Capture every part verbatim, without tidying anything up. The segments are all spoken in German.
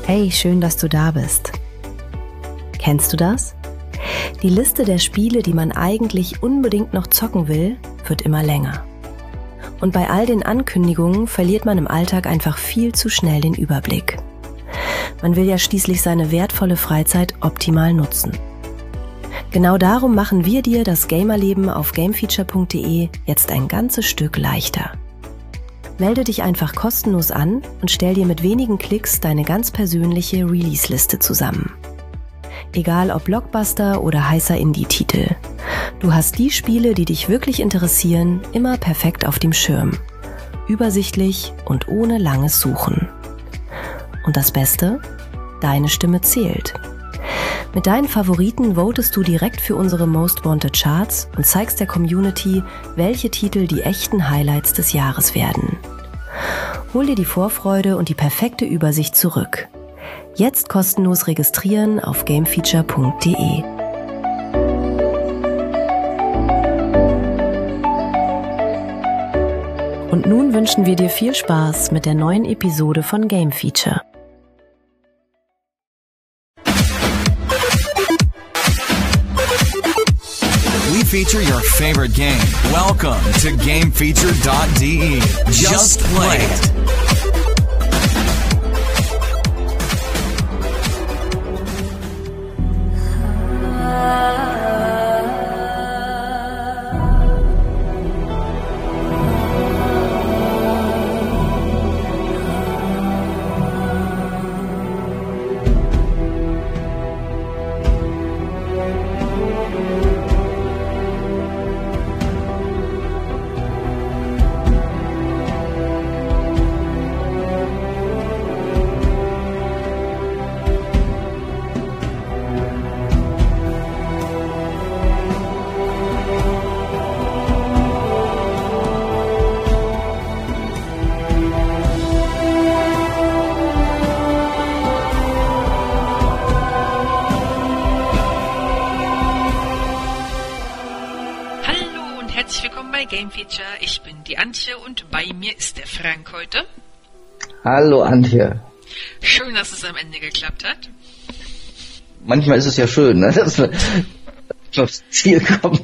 Hey, schön, dass du da bist. Kennst du das? Die Liste der Spiele, die man eigentlich unbedingt noch zocken will, wird immer länger. Und bei all den Ankündigungen verliert man im Alltag einfach viel zu schnell den Überblick. Man will ja schließlich seine wertvolle Freizeit optimal nutzen. Genau darum machen wir dir das Gamerleben auf gamefeature punkt de jetzt ein ganzes Stück leichter. Melde dich einfach kostenlos an und stell dir mit wenigen Klicks deine ganz persönliche Release-Liste zusammen. Egal ob Blockbuster oder heißer Indie-Titel. Du hast die Spiele, die dich wirklich interessieren, immer perfekt auf dem Schirm. Übersichtlich und ohne langes Suchen. Und das Beste? Deine Stimme zählt. Mit deinen Favoriten votest du direkt für unsere Most Wanted Charts und zeigst der Community, welche Titel die echten Highlights des Jahres werden. Hol dir die Vorfreude und die perfekte Übersicht zurück. Jetzt kostenlos registrieren auf gamefeature punkt de. Und nun wünschen wir dir viel Spaß mit der neuen Episode von Game Feature. We feature your favorite game. Welcome to game feature dot de. Just play it. Game Feature. Ich bin die Antje und bei mir ist der Frank heute. Hallo Antje. Schön, dass es am Ende geklappt hat. Manchmal ist es ja schön, ne? dass man aufs Ziel kommt.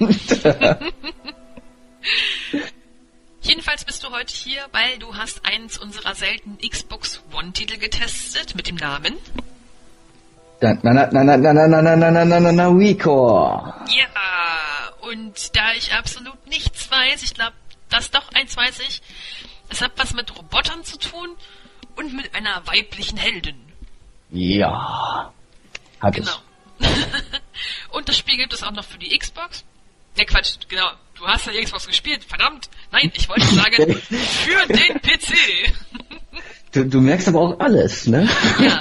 Jedenfalls bist du heute hier, weil du hast eins unserer seltenen Xbox One-Titel getestet mit dem Namen Na na na na na na na na na na na na WeCore. Ja. Und da ich absolut nichts weiß, ich glaube, das doch eins weiß ich, es hat was mit Robotern zu tun und mit einer weiblichen Heldin. Ja, hat genau. es. Und das Spiel gibt es auch noch für die Xbox. Ne, Quatsch, genau. Du hast ja die Xbox gespielt, verdammt. Nein, ich wollte sagen, für den P C. Du, du merkst aber auch alles, ne? Ja.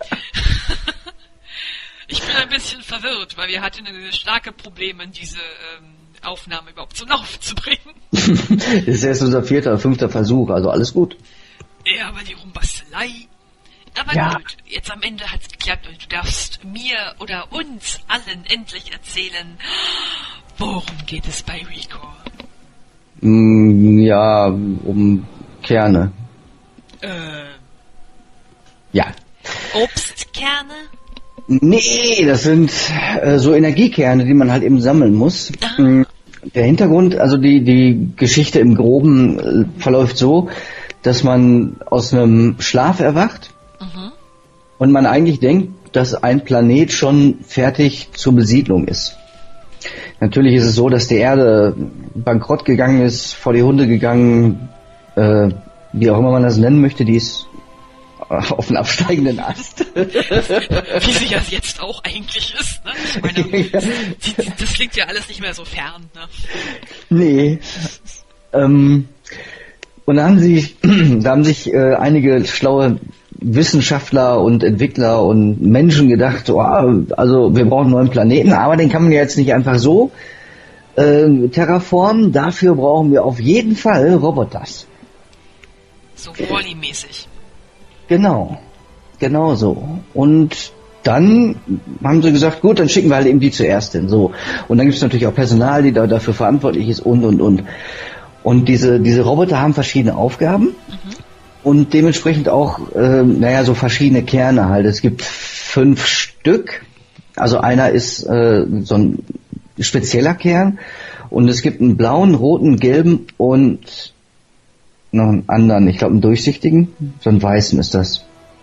Ich bin ein bisschen verwirrt, weil wir hatten starke Probleme, diese ähm, Aufnahme überhaupt zum Laufen zu bringen. Das ist erst unser vierter oder fünfter Versuch, also alles gut. Ja, aber die Rumbastelei. Aber ja. Gut, jetzt am Ende hat's geklappt und du darfst mir oder uns allen endlich erzählen, worum geht es bei WeCore? Mm, ja, um Kerne. Äh. Ja. Obstkerne? Nee, das sind äh, so Energiekerne, die man halt eben sammeln muss. Ah. Der Hintergrund, also die die Geschichte im Groben äh, verläuft so, dass man aus einem Schlaf erwacht Mhm. und man eigentlich denkt, dass ein Planet schon fertig zur Besiedlung ist. Natürlich ist es so, dass die Erde bankrott gegangen ist, vor die Hunde gegangen, äh, wie auch immer man das nennen möchte, die ist auf einen absteigenden Ast. Wie sie ja jetzt auch eigentlich ist, ne? Ich meine, die, die, das klingt ja alles nicht mehr so fern, ne? Nee. Ähm, und da haben sich, da haben sich äh, einige schlaue Wissenschaftler und Entwickler und Menschen gedacht, oh, also wir brauchen einen neuen Planeten, aber den kann man ja jetzt nicht einfach so äh, terraformen. Dafür brauchen wir auf jeden Fall Roboters. So Wall-E-mäßig. Genau, genau so. Und dann haben sie gesagt, gut, dann schicken wir halt eben die zuerst hin. So. Und dann gibt es natürlich auch Personal, die da dafür verantwortlich ist und, und, und. Und diese, diese Roboter haben verschiedene Aufgaben. Mhm. und dementsprechend auch, äh, naja, so verschiedene Kerne halt. Es gibt fünf Stück. Also einer ist äh, so ein spezieller Kern und es gibt einen blauen, roten, gelben und noch einen anderen, ich glaube einen durchsichtigen, so einen weißen ist das.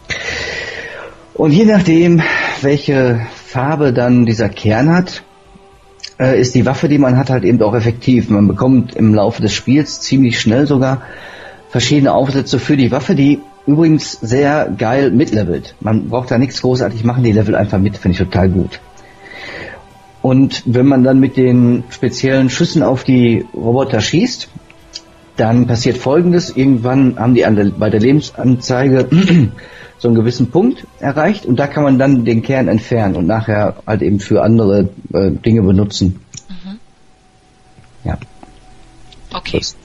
Und je nachdem, welche Farbe dann dieser Kern hat, äh, ist die Waffe, die man hat, halt eben auch effektiv. Man bekommt im Laufe des Spiels ziemlich schnell sogar verschiedene Aufsätze für die Waffe, die übrigens sehr geil mitlevelt. Man braucht da nichts großartig machen, die level einfach mit, finde ich total gut. Und wenn man dann mit den speziellen Schüssen auf die Roboter schießt, dann passiert Folgendes. Irgendwann haben die an der, bei der Lebensanzeige so einen gewissen Punkt erreicht und da kann man dann den Kern entfernen und nachher halt eben für andere äh, Dinge benutzen. Mhm. Ja. Okay. Das.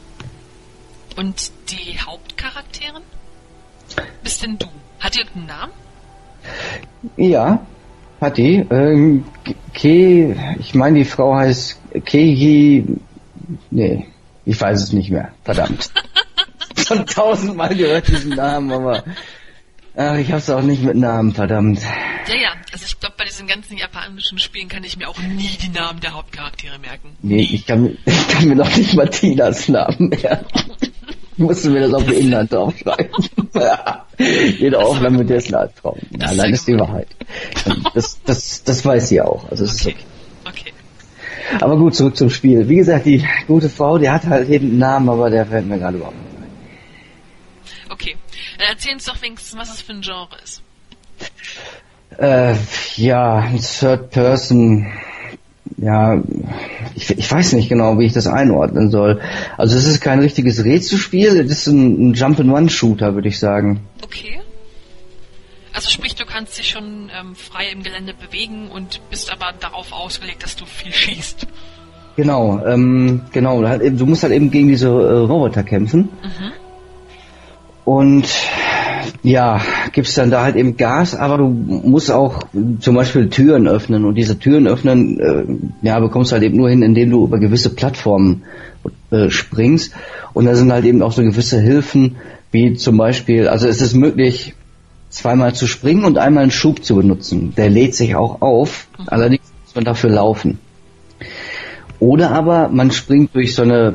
Und die Hauptcharakterin? Bist denn du? Hat die irgendeinen Namen? Ja, hat die. Ähm, Ke, ich meine, die Frau heißt Keiji. Nee, ich weiß es nicht mehr. Verdammt. Schon tausendmal gehört diesen Namen, aber ach, ich hab's auch nicht mit Namen, verdammt. Ja, ja, also ich glaube, bei diesen ganzen japanischen Spielen kann ich mir auch nie die Namen der Hauptcharaktere merken. Nee, ich kann, ich kann mir noch nicht mal Tinas Namen merken. Ich musste mir das auf die Inhalt draufschreiben. Ja, jede Aufnahme mit dessen Albtraum. Ja, nein, das ist die Wahrheit. Das, das, das weiß sie auch. Also es okay. ist okay. okay. Aber gut, zurück zum Spiel. Wie gesagt, die gute Frau, die hat halt eben einen Namen, aber der fällt mir gerade überhaupt nicht ein. Okay. Dann erzähl uns doch wenigstens, was es für ein Genre ist. Äh, ja, Third Person. Ja, ich, ich weiß nicht genau, wie ich das einordnen soll. Also es ist kein richtiges Rätselspiel, es ist ein, ein Jump-and-Run-Shooter, würde ich sagen. Okay. Also sprich, du kannst dich schon ähm, frei im Gelände bewegen und bist aber darauf ausgelegt, dass du viel schießt. Genau, ähm, genau. Du musst halt eben gegen diese äh, Roboter kämpfen. Mhm. Und ja, gibst dann da halt eben Gas, aber du musst auch zum Beispiel Türen öffnen und diese Türen öffnen, äh, ja, bekommst du halt eben nur hin, indem du über gewisse Plattformen äh, springst und da sind halt eben auch so gewisse Hilfen, wie zum Beispiel, also es ist möglich, zweimal zu springen und einmal einen Schub zu benutzen. Der lädt sich auch auf, mhm. allerdings muss man dafür laufen. Oder aber man springt durch so eine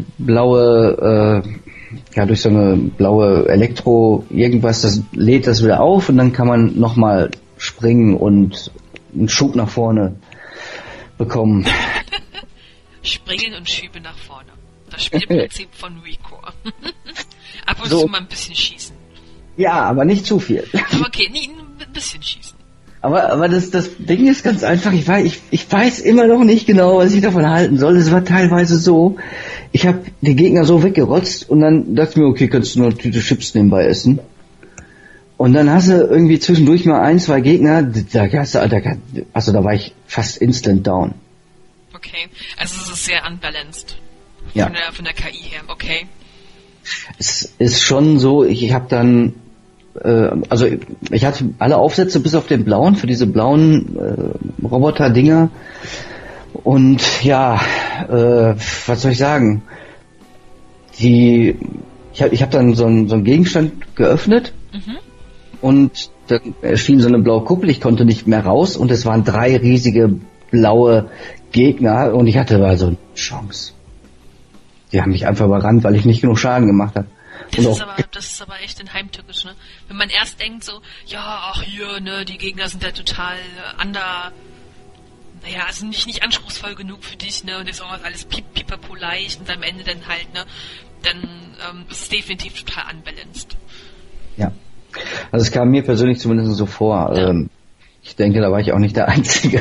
blaue äh, ja, durch so eine blaue Elektro irgendwas, das lädt das wieder auf und dann kann man nochmal springen und einen Schub nach vorne bekommen. Springen und Schübe nach vorne. Das Spielprinzip von Recore. Ab und so. zu mal ein bisschen schießen. Ja, aber nicht zu viel. Aber okay, nie, ein bisschen schießen. Aber, aber das, das Ding ist ganz einfach, ich weiß, ich, ich weiß immer noch nicht genau, was ich davon halten soll. Es war teilweise so, ich habe die Gegner so weggerotzt und dann dachte ich mir, okay, kannst du noch eine Tüte Chips nebenbei essen. Und dann hast du irgendwie zwischendurch mal ein, zwei Gegner, da, da, da, also da war ich fast instant down. Okay, also es ist sehr unbalanced. Von, ja. der, von der K I her, okay. Es ist schon so, ich, ich habe dann also ich hatte alle Aufsätze bis auf den blauen, für diese blauen äh, Roboter-Dinger und ja, äh, was soll ich sagen, die ich habe ich hab dann so einen so einen Gegenstand geöffnet mhm. und dann erschien so eine blaue Kuppel, ich konnte nicht mehr raus und es waren drei riesige blaue Gegner und ich hatte also eine Chance. Die haben mich einfach überrannt, weil ich nicht genug Schaden gemacht habe. Das ist, aber, das ist aber echt ein Heimtückisch, ne? Wenn man erst denkt so, ja, ach hier, ne, die Gegner sind ja total äh, under, naja, also nicht, nicht anspruchsvoll genug für dich, ne, und ist auch alles pip, pipapo leicht und am Ende dann halt, ne, dann ähm, ist es definitiv total unbalanced. Ja, also es kam mir persönlich zumindest so vor. Ja. Ähm, ich denke, da war ich auch nicht der Einzige.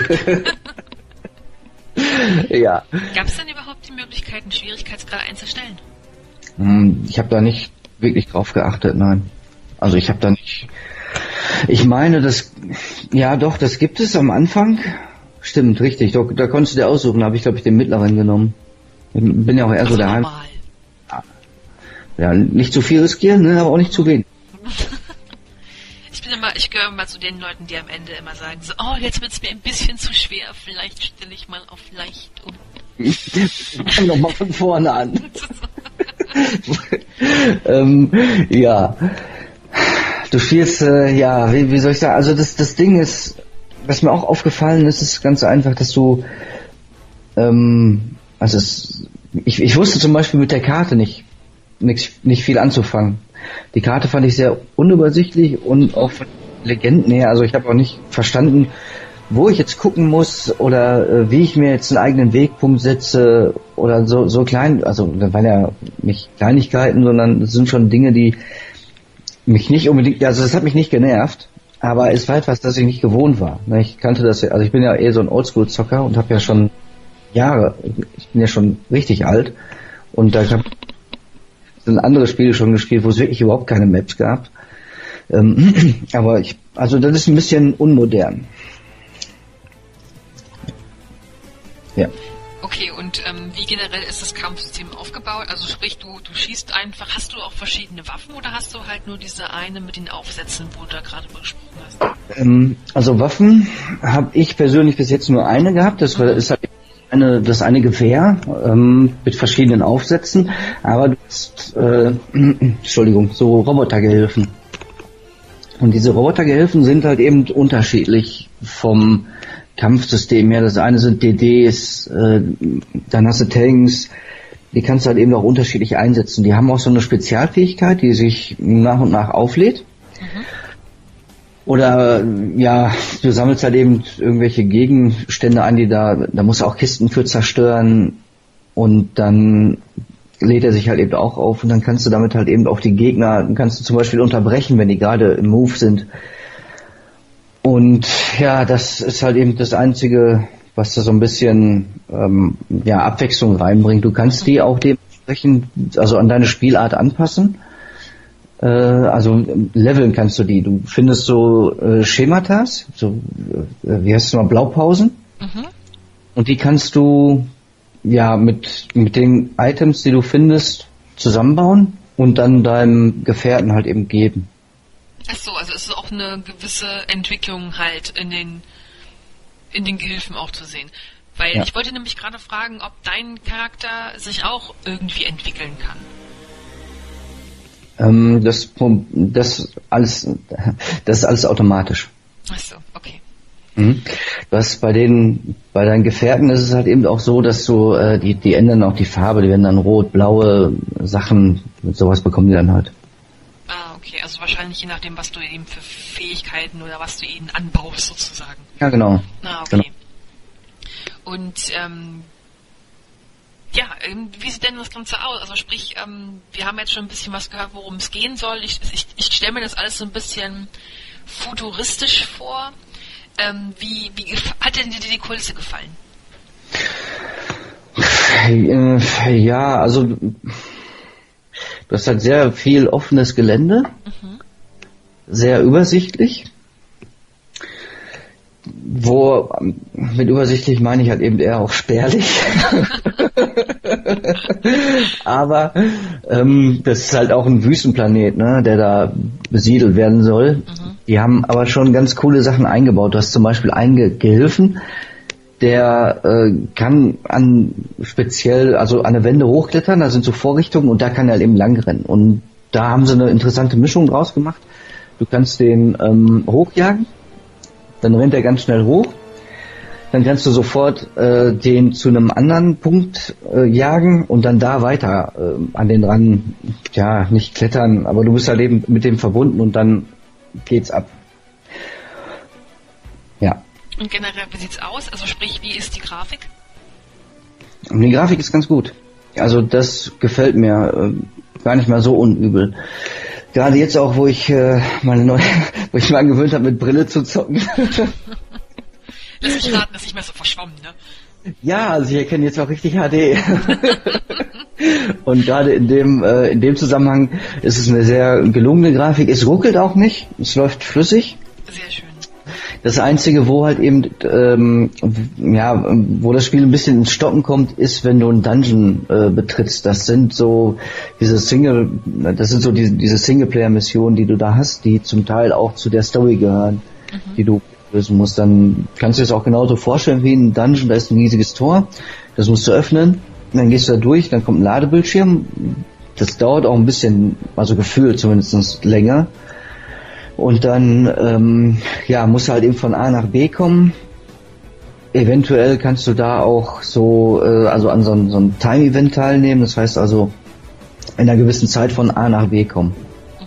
Ja. Gab es denn überhaupt die Möglichkeit, einen Schwierigkeitsgrad einzustellen? Ich habe da nicht wirklich drauf geachtet, nein. Also ich habe da nicht... Ich meine, das... Ja doch, das gibt es am Anfang. Stimmt, richtig. Da, da konntest du dir aussuchen. Da habe ich, glaube ich, den mittleren genommen. Ich bin ja auch eher also so der Heim... Ja, nicht zu viel riskieren, ne, aber auch nicht zu wenig. Ich bin immer, ich gehöre immer zu den Leuten, die am Ende immer sagen so, oh, jetzt wird's mir ein bisschen zu schwer, vielleicht stelle ich mal auf leicht um. Fang doch mal von vorne an. ähm, ja. Du spielst, äh, ja, wie, wie soll ich sagen, also das, das Ding ist, was mir auch aufgefallen ist, ist ganz einfach, dass du, ähm, also es, ich, ich wusste zum Beispiel mit der Karte nicht, nicht, nicht viel anzufangen. Die Karte fand ich sehr unübersichtlich und auch von Legenden her, also ich habe auch nicht verstanden, wo ich jetzt gucken muss oder äh, wie ich mir jetzt einen eigenen Wegpunkt setze oder so so klein, also das waren ja nicht Kleinigkeiten, sondern es sind schon Dinge, die mich nicht unbedingt, also das hat mich nicht genervt, aber es war etwas, das ich nicht gewohnt war. Ich kannte das, also ich bin ja eher so ein Oldschool-Zocker und habe ja schon Jahre, ich bin ja schon richtig alt und da habe sind andere Spiele schon gespielt, wo es wirklich überhaupt keine Maps gab. Ähm, aber ich, also das ist ein bisschen unmodern. Ja. Okay, und ähm, wie generell ist das Kampfsystem aufgebaut? Also sprich, du, du schießt einfach, hast du auch verschiedene Waffen oder hast du halt nur diese eine mit den Aufsätzen, wo du da gerade besprochen hast? Ähm, also Waffen habe ich persönlich bis jetzt nur eine gehabt, das war, ist halt eine, das eine Gewehr ähm, mit verschiedenen Aufsätzen, aber du hast, äh, Entschuldigung, so Robotergehilfen. Und diese Robotergehilfen sind halt eben unterschiedlich vom Kampfsystem her. Das eine sind D Ds, äh, dann hast du Tanks, die kannst du halt eben auch unterschiedlich einsetzen. Die haben auch so eine Spezialfähigkeit, die sich nach und nach auflädt. Mhm. Oder ja, du sammelst halt eben irgendwelche Gegenstände ein, die da, da musst du auch Kisten für zerstören und dann lädt er sich halt eben auch auf und dann kannst du damit halt eben auch die Gegner, kannst du zum Beispiel unterbrechen, wenn die gerade im Move sind. Und ja, das ist halt eben das Einzige, was da so ein bisschen ähm, ja, Abwechslung reinbringt. Du kannst die auch dementsprechend, also an deine Spielart anpassen. Äh, also leveln kannst du die. Du findest so äh, Schematas, so äh, wie heißt es mal, Blaupausen. Mhm. Und die kannst du ja mit mit den Items, die du findest, zusammenbauen und dann deinem Gefährten halt eben geben. Ach so, also es ist auch eine gewisse Entwicklung halt in den in den Gehilfen auch zu sehen. Weil ja. Ich wollte nämlich gerade fragen, ob dein Charakter sich auch irgendwie entwickeln kann. Ähm, das das alles das ist alles automatisch. Ach so, okay. Mhm. Du hast bei den bei deinen Gefährten ist es halt eben auch so, dass du äh, die die ändern auch die Farbe, die werden dann rot, blaue Sachen, sowas bekommen die dann halt. Ah, okay, also wahrscheinlich je nachdem, was du eben für Fähigkeiten oder was du ihnen anbaust sozusagen. Ja, genau. Ah, okay. Genau. Und ähm, ja, wie sieht denn das Ganze aus? Also sprich, ähm, wir haben jetzt schon ein bisschen was gehört, worum es gehen soll. Ich, ich, ich stelle mir das alles so ein bisschen futuristisch vor. Ähm, wie, wie hat denn dir die Kulisse gefallen? Ja, also du hast halt sehr viel offenes Gelände, mhm. sehr übersichtlich. Wo, mit übersichtlich meine ich halt eben eher auch spärlich. Aber ähm, das ist halt auch ein Wüstenplanet, ne, der da besiedelt werden soll. Mhm. Die haben aber schon ganz coole Sachen eingebaut. Du hast zum Beispiel einen Ge- Gehilfen, der äh, kann an speziell, also an eine Wände hochklettern, da sind so Vorrichtungen und da kann er halt eben langrennen. Und da haben sie eine interessante Mischung draus gemacht. Du kannst den ähm, hochjagen, dann rennt er ganz schnell hoch, dann kannst du sofort äh, den zu einem anderen Punkt äh, jagen und dann da weiter äh, an den ran, ja, nicht klettern, aber du bist halt eben mit dem verbunden und dann geht's ab. Ja. Und generell, wie sieht's aus? Also sprich, wie ist die Grafik? Und die Grafik ist ganz gut. Also das gefällt mir äh, gar nicht mal so unübel. Gerade jetzt auch, wo ich äh, meine neue, wo ich mir angewöhnt habe, mit Brille zu zocken. Lass mich raten, das ist nicht mehr so verschwommen, ne? Ja, also ich erkenne jetzt auch richtig H D. Und gerade in dem äh, in dem Zusammenhang ist es eine sehr gelungene Grafik. Es ruckelt auch nicht, es läuft flüssig. Sehr schön. Das Einzige, wo halt eben, ähm, ja, wo das Spiel ein bisschen ins Stocken kommt, ist, wenn du einen Dungeon äh, betrittst. Das sind so diese Single, das sind so diese, diese Singleplayer-Missionen, die du da hast, die zum Teil auch zu der Story gehören, mhm. die du lösen musst. Dann kannst du es auch genauso vorstellen wie ein Dungeon. Da ist ein riesiges Tor, das musst du öffnen, dann gehst du da durch, dann kommt ein Ladebildschirm, das dauert auch ein bisschen, also gefühlt zumindest länger. Und dann, ähm, ja, musst du halt eben von A nach B kommen. Eventuell kannst du da auch so, äh, also an so, so einem Time-Event teilnehmen. Das heißt also, in einer gewissen Zeit von A nach B kommen. Mhm.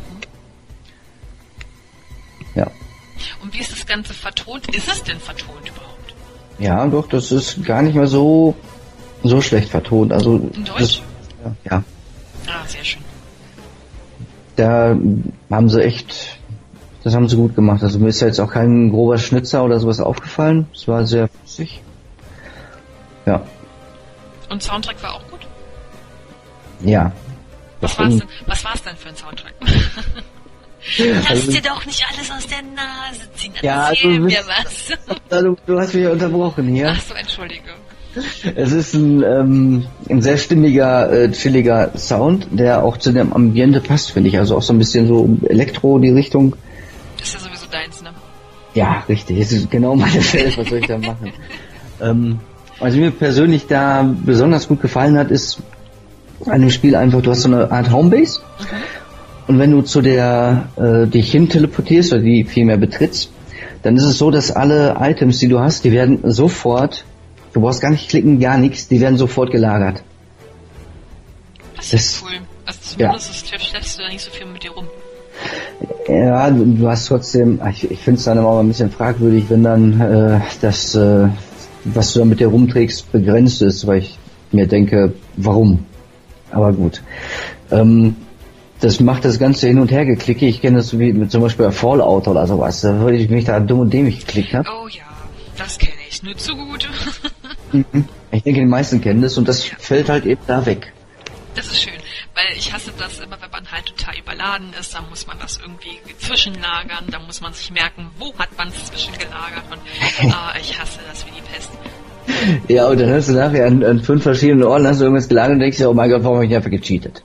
Ja. Und wie ist das Ganze vertont? Ist es denn vertont überhaupt? Ja, doch, das ist gar nicht mehr so, so schlecht vertont. Also, in Deutsch? Das, ja. Ah, sehr schön. Da haben sie echt, das haben sie gut gemacht. Also mir ist ja jetzt auch kein grober Schnitzer oder sowas aufgefallen. Es war sehr flüssig. Ja. Und Soundtrack war auch gut? Ja. Was war's denn, was war's denn für ein Soundtrack? Lass also, dir doch nicht alles aus der Nase ziehen. Ja, Erzähl also, mir was. Du, du hast mich ja unterbrochen hier. Ach so, entschuldige. Es ist ein, ähm, ein sehr stimmiger, äh, chilliger Sound, der auch zu dem Ambiente passt, finde ich. Also auch so ein bisschen so Elektro, die Richtung. Das ist ja sowieso deins, ne? Ja, richtig. Das ist genau meine Welt. Was soll ich da machen? ähm, was mir persönlich da besonders gut gefallen hat, ist an dem Spiel einfach, du hast so eine Art Homebase. Mhm. Und wenn du zu der äh, dich hin teleportierst oder die vielmehr betrittst, dann ist es so, dass alle Items, die du hast, die werden sofort, du brauchst gar nicht klicken, gar nichts, die werden sofort gelagert. Das ist das, cool. Also zumindest ja. schleppst du da nicht so viel mit dir rum. Ja, du, du hast trotzdem, ich, ich finde es dann immer ein bisschen fragwürdig, wenn dann äh, das, äh, was du da mit dir rumträgst, begrenzt ist, weil ich mir denke, warum? Aber gut. Ähm, das macht das Ganze hin und her geklicke. Ich kenne das wie mit zum Beispiel Fallout oder sowas. Da würde ich mich da dumm und dämlich geklickt habe. Oh ja, das kenne ich nur zu gut. Ich denke, die meisten kennen das und das ja. fällt halt eben da weg. Das ist schön, weil ich hasse das immer, wenn man halt total überladen ist, dann muss man das irgendwie zwischenlagern, dann muss man sich merken, wo hat man es zwischengelagert und äh, ich hasse das wie die Pest. Ja, und dann hast du nachher an, an fünf verschiedenen Orten hast du irgendwas gelagert und denkst dir, oh mein Gott, warum habe ich einfach gecheatet?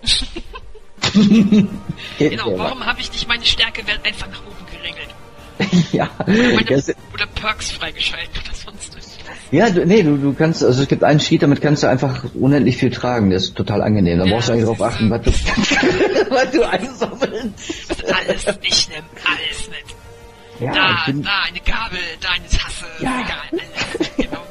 Genau, warum habe ich nicht meine Stärkewert einfach nach oben geregelt? Ja. Oder, meine, oder Perks freigeschaltet oder sonst was. Ja, du, nee, du, du kannst, also es gibt einen Sheet, damit kannst du einfach unendlich viel tragen, der ist total angenehm. Da ja, brauchst du eigentlich drauf achten, was du, was du einsammelst. Alles, ich nehm alles mit. Ja, da, bin, da eine Gabel, da eine Tasse, ja. egal, alles, genau.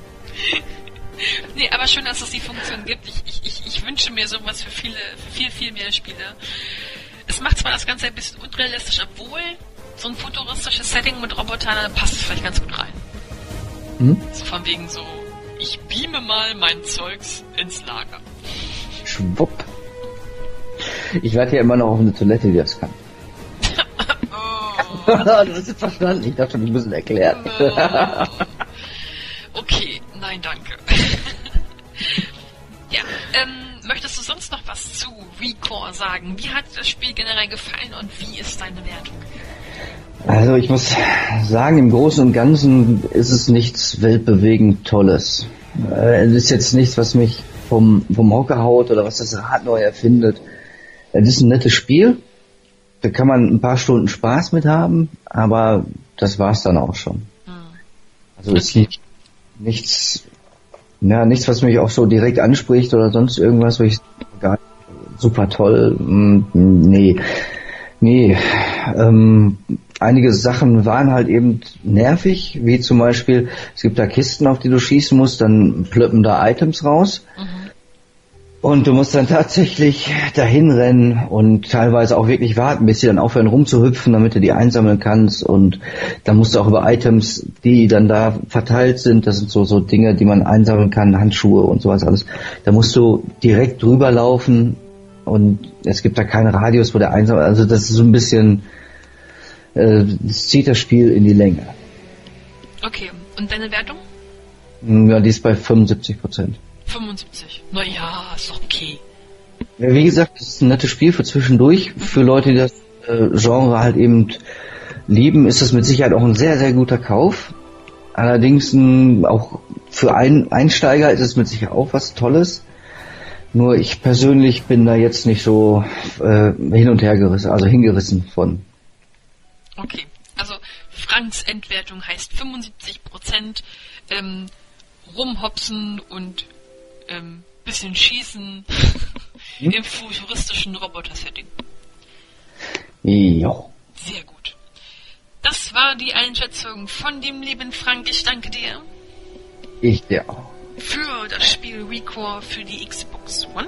Nee, aber schön, dass es die Funktion gibt. Ich, ich, ich, ich wünsche mir sowas für viele, für viel, viel mehr Spiele. Es macht zwar das Ganze ein bisschen unrealistisch, obwohl so ein futuristisches Setting mit Robotern, da passt es vielleicht ganz gut rein. Hm? So von wegen so, ich beame mal mein Zeugs ins Lager. Schwupp. Ich warte ja immer noch auf eine Toilette, die das kann. Oh. Du hast es verstanden. Ich dachte schon, ich muss es erklären. Oh. Okay, nein, danke. Ja, ähm, möchtest du sonst noch was zu Recore sagen? Wie hat das Spiel generell gefallen und wie ist deine Wertung? Also ich muss sagen, im Großen und Ganzen ist es nichts weltbewegend Tolles. Äh, es ist jetzt nichts, was mich vom, vom Hocker haut oder was das Rad neu erfindet. Es ist ein nettes Spiel. Da kann man ein paar Stunden Spaß mit haben, aber das war's dann auch schon. Hm. Also es ist nicht, nichts, ja, nichts, was mich auch so direkt anspricht oder sonst irgendwas, wo ich gar super toll, nee, nee, ähm, einige Sachen waren halt eben nervig, wie zum Beispiel, es gibt da Kisten, auf die du schießen musst, dann plöppen da Items raus. Mhm. Und du musst dann tatsächlich dahin rennen und teilweise auch wirklich warten, bis sie dann aufhören rumzuhüpfen, damit du die einsammeln kannst. Und dann musst du auch über Items, die dann da verteilt sind, das sind so so Dinge, die man einsammeln kann, Handschuhe und sowas alles. Da musst du direkt drüber laufen und es gibt da keinen Radius, wo der einsammelt. Also das ist so ein bisschen, äh, das zieht das Spiel in die Länge. Okay, und deine Wertung? Ja, die ist bei fünfundsiebzig Prozent. fünfundsiebzig. Naja, ist doch okay. Ja, wie gesagt, es ist ein nettes Spiel für zwischendurch. Für Leute, die das äh, Genre halt eben lieben, ist das mit Sicherheit auch ein sehr, sehr guter Kauf. Allerdings m, auch für ein Einsteiger ist es mit Sicherheit auch was Tolles. Nur ich persönlich bin da jetzt nicht so äh, hin und her gerissen, also hingerissen von. Okay, also Franks Endwertung heißt fünfundsiebzig Prozent, ähm, rumhopsen und ähm, bisschen schießen hm? im futuristischen Roboter-Setting. Ja. Sehr gut. Das war die Einschätzung von dem lieben Frank. Ich danke dir. Ich dir auch. Für das Spiel ReCore für die Xbox One.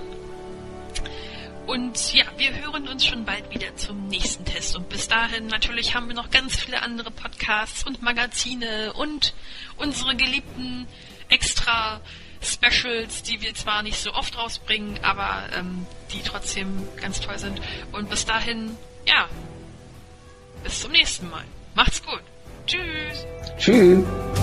Und ja, wir hören uns schon bald wieder zum nächsten Test. Und bis dahin natürlich haben wir noch ganz viele andere Podcasts und Magazine und unsere geliebten extra Specials, die wir zwar nicht so oft rausbringen, aber ähm, die trotzdem ganz toll sind. Und bis dahin, ja, bis zum nächsten Mal. Macht's gut. Tschüss. Tschüss.